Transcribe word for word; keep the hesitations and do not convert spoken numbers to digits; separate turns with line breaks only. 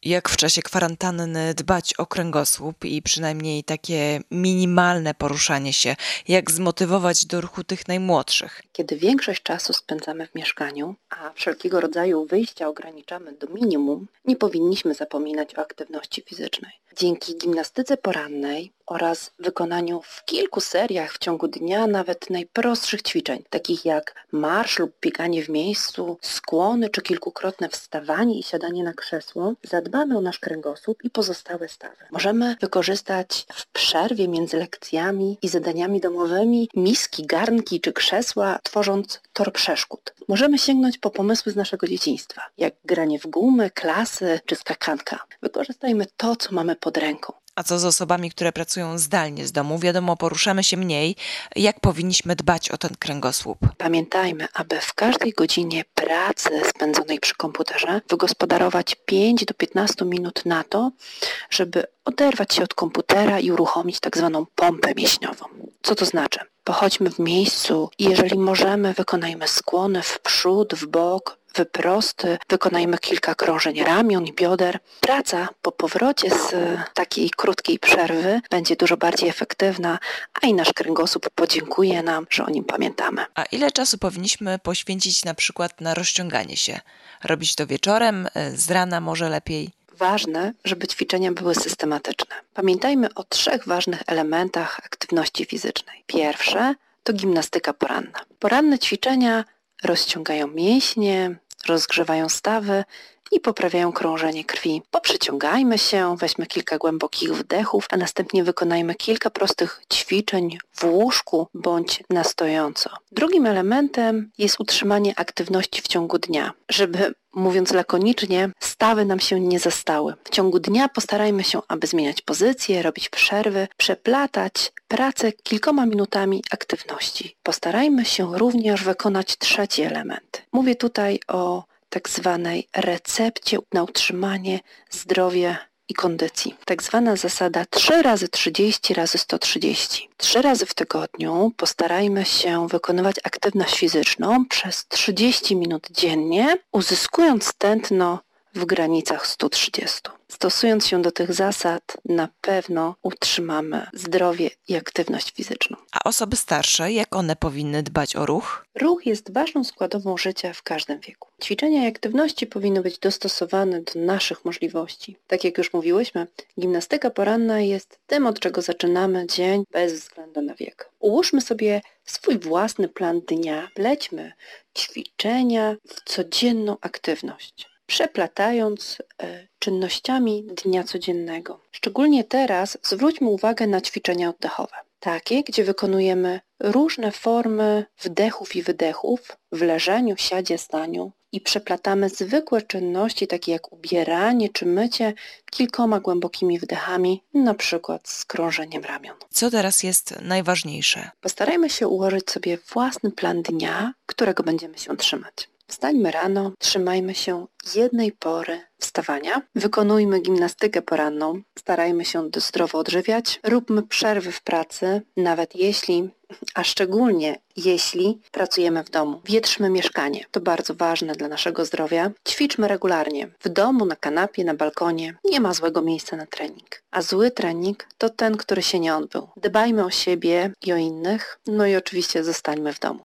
Jak w czasie kwarantanny dbać o kręgosłup i przynajmniej takie minimalne poruszanie się, jak zmotywować do ruchu tych najmłodszych?
Kiedy większość czasu spędzamy w mieszkaniu, a wszelkiego rodzaju wyjścia ograniczamy do minimum, nie powinniśmy zapominać o aktywności fizycznej. Dzięki gimnastyce porannej oraz wykonaniu w kilku seriach w ciągu dnia nawet najprostszych ćwiczeń, takich jak marsz lub bieganie w miejscu, skłony czy kilkukrotne wstawanie i siadanie na krzesło, zadbamy o nasz kręgosłup i pozostałe stawy. Możemy wykorzystać w przerwie między lekcjami i zadaniami domowymi miski, garnki czy krzesła, tworząc tor przeszkód. Możemy sięgnąć po pomysły z naszego dzieciństwa, jak granie w gumy, klasy czy skakanka. Wykorzystajmy to, co mamy pod ręką.
A co z osobami, które pracują zdalnie z domu? Wiadomo, poruszamy się mniej. Jak powinniśmy dbać o ten kręgosłup?
Pamiętajmy, aby w każdej godzinie pracy spędzonej przy komputerze wygospodarować pięć do piętnastu minut na to, żeby oderwać się od komputera i uruchomić tak zwaną pompę mięśniową. Co to znaczy? Pochodźmy w miejscu i jeżeli możemy, wykonajmy skłony w przód, w bok, wyprosty, wykonajmy kilka krążeń ramion i bioder. Praca po powrocie z takiej krótkiej przerwy będzie dużo bardziej efektywna, a i nasz kręgosłup podziękuje nam, że o nim pamiętamy.
A ile czasu powinniśmy poświęcić na przykład na rozciąganie się? Robić to wieczorem, z rana może lepiej?
Ważne, żeby ćwiczenia były systematyczne. Pamiętajmy o trzech ważnych elementach aktywności fizycznej. Pierwsze to gimnastyka poranna. Poranne ćwiczenia rozciągają mięśnie, rozgrzewają stawy i poprawiają krążenie krwi. Poprzyciągajmy się, weźmy kilka głębokich wdechów, a następnie wykonajmy kilka prostych ćwiczeń w łóżku bądź na stojąco. Drugim elementem jest utrzymanie aktywności w ciągu dnia, żeby, mówiąc lakonicznie, stawy nam się nie zastały. W ciągu dnia postarajmy się, aby zmieniać pozycje, robić przerwy, przeplatać pracę kilkoma minutami aktywności. Postarajmy się również wykonać trzeci element. Mówię tutaj o tak zwanej recepcie na utrzymanie zdrowia i kondycji. Tak zwana zasada trzy razy trzydzieści razy sto trzydzieści. Trzy razy w tygodniu postarajmy się wykonywać aktywność fizyczną przez trzydzieści minut dziennie, uzyskując tętno w granicach stu trzydziestu. Stosując się do tych zasad, na pewno utrzymamy zdrowie i aktywność fizyczną.
A osoby starsze, jak one powinny dbać o ruch?
Ruch jest ważną składową życia w każdym wieku. Ćwiczenia i aktywności powinny być dostosowane do naszych możliwości. Tak jak już mówiłyśmy, gimnastyka poranna jest tym, od czego zaczynamy dzień bez względu na wiek. Ułóżmy sobie swój własny plan dnia, wlećmy ćwiczenia w codzienną aktywność, przeplatając e, czynnościami dnia codziennego. Szczególnie teraz zwróćmy uwagę na ćwiczenia oddechowe. Takie, gdzie wykonujemy różne formy wdechów i wydechów w leżeniu, siadzie, staniu i przeplatamy zwykłe czynności, takie jak ubieranie czy mycie, kilkoma głębokimi wdechami, na przykład z krążeniem ramion.
Co teraz jest najważniejsze?
Postarajmy się ułożyć sobie własny plan dnia, którego będziemy się trzymać. Wstańmy rano, trzymajmy się jednej pory wstawania, wykonujmy gimnastykę poranną, starajmy się zdrowo odżywiać, róbmy przerwy w pracy, nawet jeśli, a szczególnie jeśli pracujemy w domu. Wietrzmy mieszkanie, to bardzo ważne dla naszego zdrowia. Ćwiczmy regularnie, w domu, na kanapie, na balkonie, nie ma złego miejsca na trening. A zły trening to ten, który się nie odbył. Dbajmy o siebie i o innych, no i oczywiście zostańmy w domu.